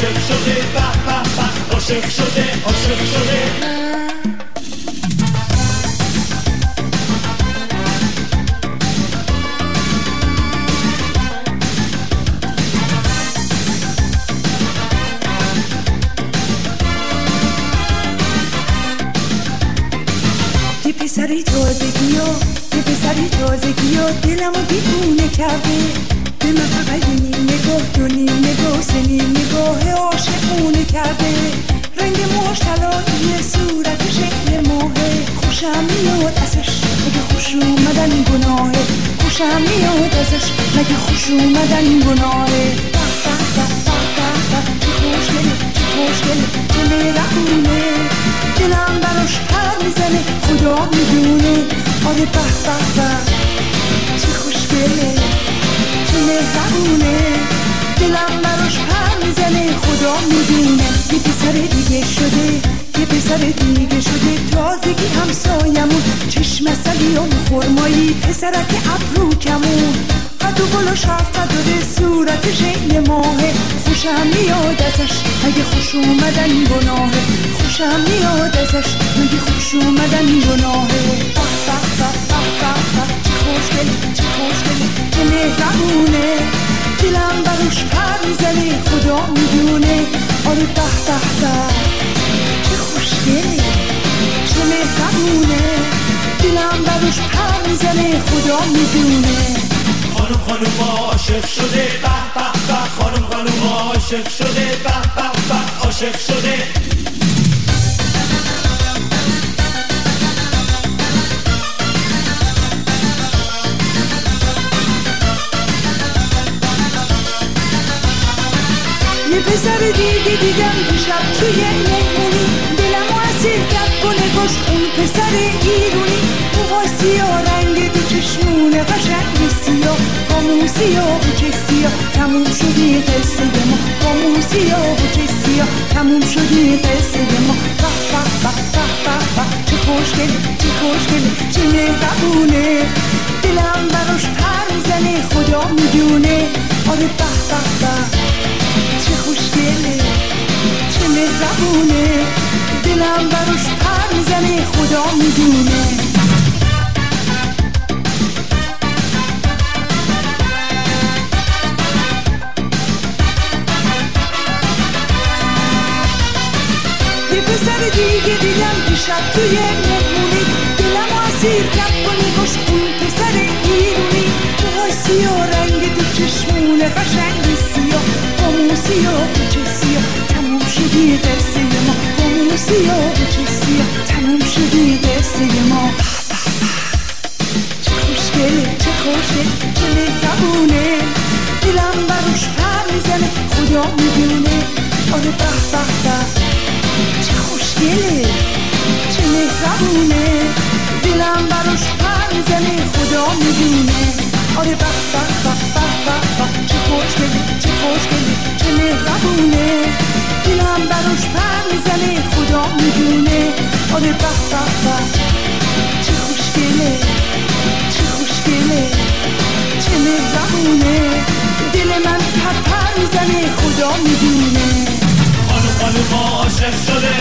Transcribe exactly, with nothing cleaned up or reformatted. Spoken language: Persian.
عاشق شده، به به به عاشق شده، عاشق شده. یه پسری تازگی ها یه پسری تازگی ها دلمو دیوونه کرده، به من فقط یه نیم نگاه دو نیم نگاه سه نیم نگاه عاشقونه کرده. رنگ موهاش طلاییه، صورت شکل ماهه، خوشم میاد ازش مگه خوش اومدن گناهه، خوشم میاد ازش مگه خوش اومدن گناهه. به به به به به چه خوشگله چه خوشگله چه مهربونه، دلم براش پر میزنه خدا میدونه. آره به به به چه خوشگله چه مهربونه، دلم براش پر میزنه خدا میدونه. یه پسر دیگه شده یه پسر دیگه شده، تازگی همسایمون، چشم عسلی و خرمایی، پسرک ابرو کمون، قد و بالاش هفت داده، صورت شکل ماهه، خوشم میاد ازش مگه خوش اومدن گناهه، خوشم میاد ازش مگه خوش اومدن گناهه. به به به به به چه خوشگله چه خوشگله چه مهربونه، دلم براش پر میزنه خدا میدونه. آره به به به چه خوشگله چه مهربونه، دلم براش پر میزنه خدا میدونه. خانم خانم عاشق شده، به به به خانم خانم عاشق شده، به به به عاشق شده. یه پسر دیگه دیدم دیشب توی مهمونی، دلمو اسیر کرد با نگاش اون پسر ایرونی، موها سیاه رنگ دو چشمونه قشنگ سیاه، با مو سیاه و چه سیاه، تموم شدی قصه ما، با مو سیاه و چه سیاه، تموم شدی قصه ما. به به به به به به چه خوشگله چه خوشگله چه مهربونه، دلم براش پر میزنه خدا میدونه. آره به به به چه خوشگله چه مهربونه، دلم براش پر میزنه خدا میدونه. یه پسر دیگه دیدم دیشب توی مهمونی، دلمو اسیر کرد با نگاش اون پسر ایرونی، موهای سیاه رنگ دو چشمونه قشنگ سیاه، با مو سیاه و چه سیاه، تموم شدی قصه ما، با مو سیاه و چه سیاه، تموم شدی قصه ما. چه خوشگله چه خوشگله چه مهربونه، دلم براش پر میزنه خدا میدونه. آره به به به چه خوشگله چه مهربونه، دلم براش پر میزنه خدا میدونه. آره به به به به به به چه خوشگله چه خوشگله چه مهربونه، دلم براش پر میزنه خدا میدونه. آره به به به چه خوشگله چه خوشگله چه مهربونه، دل من پر پر میزنه خدا میدونه. خانم خانم عاشق شده،